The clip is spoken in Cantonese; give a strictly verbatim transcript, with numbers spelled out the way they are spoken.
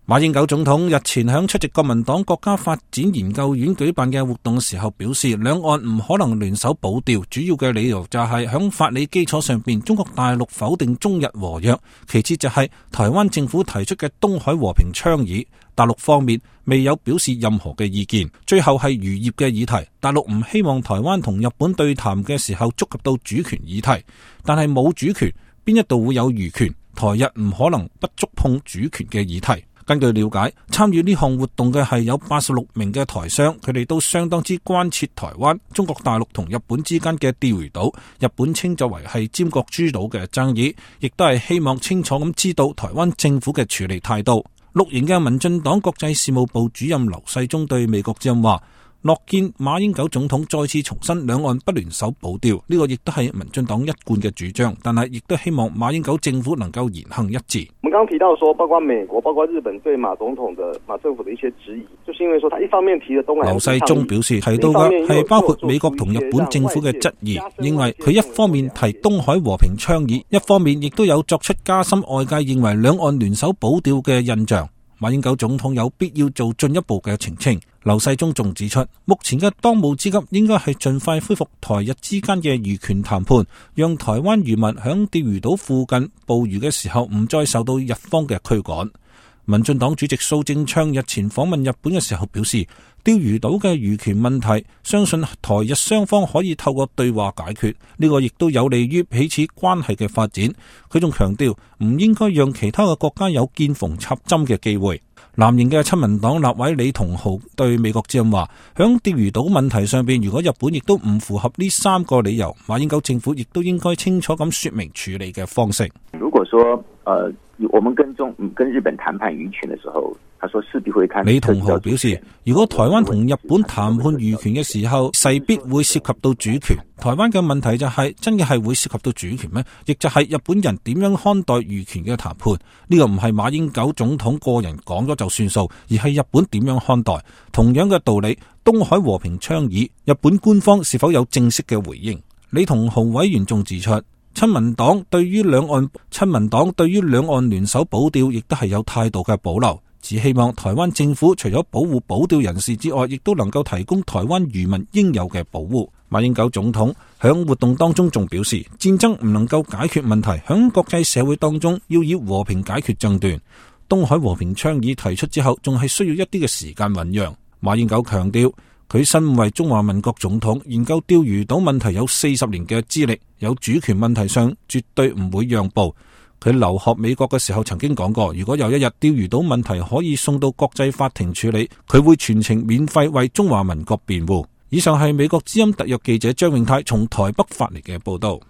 馬英九總統日前響出席國民黨國家發展研究院舉辦嘅活動時候表示，兩岸唔可能聯手保釣，主要嘅理由就係響法理基礎上邊，中國大陸否定中日和約，其次就係台灣政府提出嘅東海和平倡議，大陸方面未有表示任何嘅意見，最後係漁業嘅議題，大陸唔希望台灣同日本對談嘅時候觸及到主權議題，但係冇主權，邊一度會有漁權？台日唔可能不觸碰主權嘅議題。根據了解，參與呢項活動嘅係有八十六名嘅台商，佢哋都相當之關切台灣、中國大陸同日本之間嘅釣魚島，日本稱作為係尖閣諸島嘅爭議，亦都係希望清楚咁知道台灣政府嘅處理態度。綠營嘅民進黨國際事務部主任劉世忠對美國之音話，樂見馬英九總統再次重申兩岸不聯手保釣，呢個亦都係民進黨一貫嘅主張，但係亦都希望馬英九政府能夠言行一致。 我們剛剛提到說，包括美國、包括日本對馬總統的馬政府的一些質疑，就是因為說他一方面提了東海。劉世忠表示，提到嘅係包括美國同日本政府嘅質疑，認為佢一方面提東海和平倡議，一方面亦都有作出加深外界認為兩岸聯手保釣嘅印象。馬英九總統有必要做進一步嘅澄清。劉世忠仲指出，目前嘅當務之急應該係盡快恢復台日之間嘅漁權談判，讓台灣漁民響釣魚島附近捕魚嘅時候唔再受到日方嘅驅趕。民進黨主席蘇貞昌日前訪問日本嘅時候表示，釣魚島嘅漁權問題，相信台日雙方可以透過對話解決，呢個亦都有利於彼此關係嘅發展。佢仲強調，唔應該讓其他嘅國家有見縫插針嘅機會。藍營嘅親民黨立委李同豪對美國之音話，響釣魚島問題上邊，如果日本亦都唔符合呢三個理由，馬英九政府亦都應該清楚咁說明處理嘅方式。 如果說，呃我們跟中跟日本談判漁權的時候，他說勢必會談。 李同豪表示，如果台灣同日本談判漁權嘅時候，勢必會涉及到主權。台灣嘅問題就係、是、真嘅係會涉及到主權咩？亦就係日本人點樣看待漁權嘅談判？呢、這個唔係馬英九總統個人講咗就算數，而係日本點樣看待。同樣嘅道理，東海和平倡議，日本官方是否有正式嘅回應？李同豪委員仲指出，親民黨對於兩岸親民黨對於兩岸聯手保釣亦都係有態度嘅保留，只希望台灣政府除咗保護保釣人士之外，亦都能夠提供台灣漁民應有嘅保護。馬英九總統響活動當中仲表示，戰爭唔能夠解決問題，響國際社會當中要以和平解決爭端。東海和平倡議提出之後，仲係需要一啲嘅時間醞釀。馬英九強調，佢身為中華民國總統，研究釣魚島問題有四十年嘅資歷，有主權問題上絕對唔會讓步。佢留學美國嘅時候曾經講過，如果有一日釣魚島問題可以送到國際法庭處理，佢會全程免費為中華民國辯護。以上係美國之音特約記者張永泰從台北發嚟嘅報道。